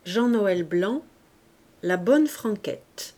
Jean-Noël Blanc, La bonne Franquette.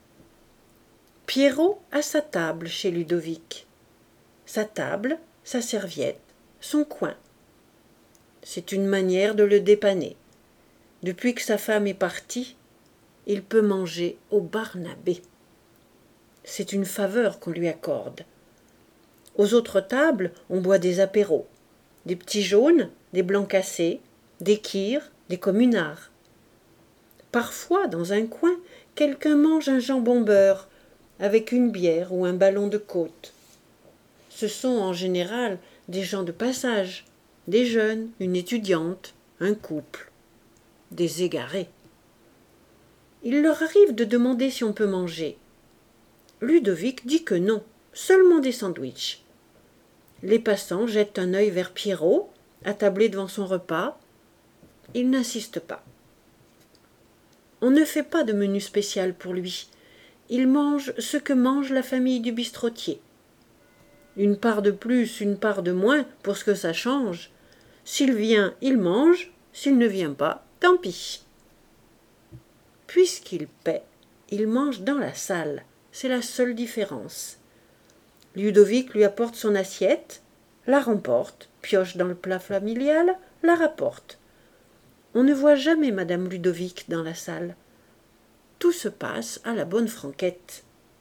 Pierrot a sa table chez Ludovic. Sa table, sa serviette, son coin. C'est une manière de le dépanner. Depuis que sa femme est partie, il peut manger au Barnabé. C'est une faveur qu'on lui accorde. Aux autres tables, on boit des apéros, des petits jaunes, des blancs cassés, des kirs, des communards. Parfois, dans un coin, quelqu'un mange un jambon beurre avec une bière ou un ballon de côte. Ce sont en général des gens de passage, des jeunes, une étudiante, un couple, des égarés. Il leur arrive de demander si on peut manger. Ludovic dit que non, seulement des sandwichs. Les passants jettent un œil vers Pierrot, attablé devant son repas. Il n'insiste pas. On ne fait pas de menu spécial pour lui. Il mange ce que mange la famille du bistrotier. Une part de plus, une part de moins, pour ce que ça change. S'il vient, il mange. S'il ne vient pas, tant pis. Puisqu'il paie, il mange dans la salle. C'est la seule différence. Ludovic lui apporte son assiette, la remporte, pioche dans le plat familial, la rapporte. On ne voit jamais madame Ludovic dans la salle. Tout se passe à la bonne Franquette.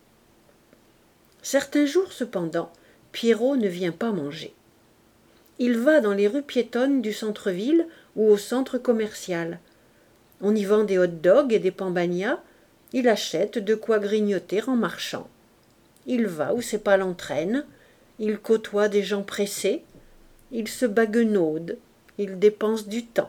Certains jours, cependant, Pierrot ne vient pas manger. Il va dans les rues piétonnes du centre-ville ou au centre commercial. On y vend des hot-dogs et des pambagnas. Il achète de quoi grignoter en marchant. Il va où ses pas l'entraînent. Il côtoie des gens pressés. Il se baguenaude. Il dépense du temps.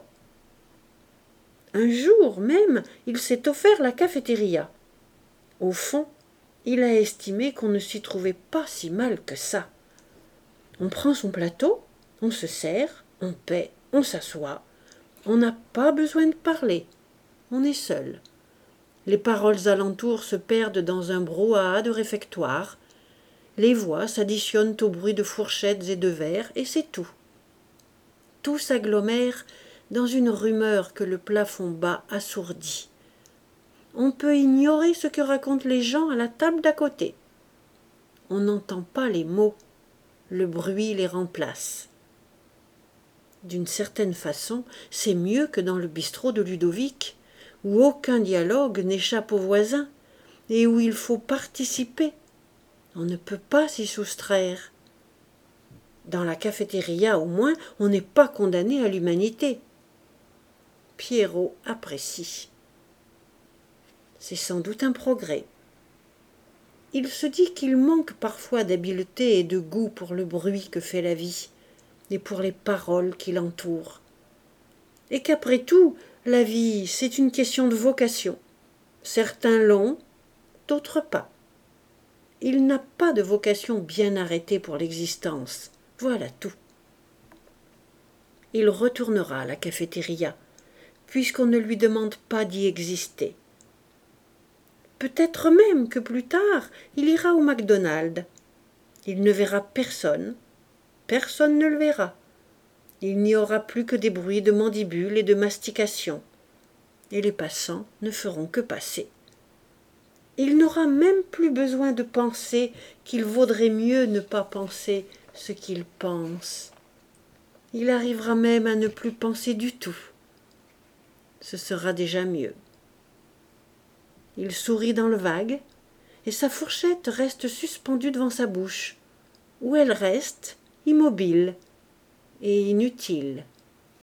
Un jour même, il s'est offert la cafétéria. Au fond, il a estimé qu'on ne s'y trouvait pas si mal que ça. On prend son plateau, on se sert, on paie, on s'assoit. On n'a pas besoin de parler. On est seul. Les paroles alentour se perdent dans un brouhaha de réfectoire. Les voix s'additionnent au bruit de fourchettes et de verres, et c'est tout. Tout s'agglomère dans une rumeur que le plafond bas assourdit. On peut ignorer ce que racontent les gens à la table d'à côté. On n'entend pas les mots, le bruit les remplace. D'une certaine façon, c'est mieux que dans le bistrot de Ludovic, où aucun dialogue n'échappe aux voisins, et où il faut participer. On ne peut pas s'y soustraire. Dans la cafétéria, au moins, on n'est pas condamné à l'humanité. Pierrot apprécie. C'est sans doute un progrès. Il se dit qu'il manque parfois d'habileté et de goût pour le bruit que fait la vie, et pour les paroles qui l'entourent. Et qu'après tout, la vie, c'est une question de vocation. Certains l'ont, d'autres pas. Il n'a pas de vocation bien arrêtée pour l'existence. Voilà tout. Il retournera à la cafétéria, puisqu'on ne lui demande pas d'y exister. Peut-être même que plus tard, il ira au McDonald's. Il ne verra personne. Personne ne le verra. Il n'y aura plus que des bruits de mandibules et de mastication. Et les passants ne feront que passer. Il n'aura même plus besoin de penser qu'il vaudrait mieux ne pas penser ce qu'il pense. Il arrivera même à ne plus penser du tout. Ce sera déjà mieux. Il sourit dans le vague, et sa fourchette reste suspendue devant sa bouche, où elle reste, immobile et inutile.